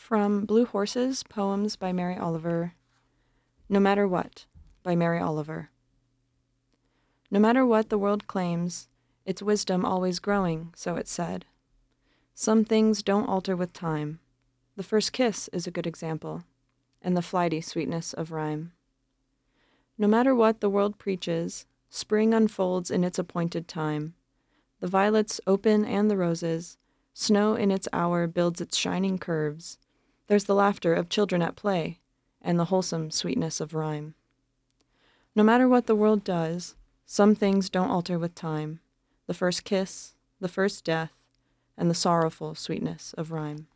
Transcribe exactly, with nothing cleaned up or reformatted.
From Blue Horses, Poems by Mary Oliver. No Matter What, by Mary Oliver. No matter what the world claims, its wisdom always growing, so it's said. Some things don't alter with time. The first kiss is a good example, and the flighty sweetness of rhyme. No matter what the world preaches, spring unfolds in its appointed time. The violets open and the roses, snow in its hour builds its shining curves. There's the laughter of children at play, and the wholesome sweetness of rhyme. No matter what the world does, some things don't alter with time. The first kiss, the first death, and the sorrowful sweetness of rhyme.